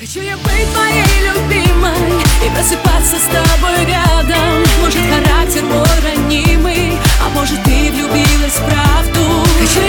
Хочу я быть твоей любимой и просыпаться с тобой рядом. Может, характер мой ранимый, а может, ты влюбилась в правду. Хочу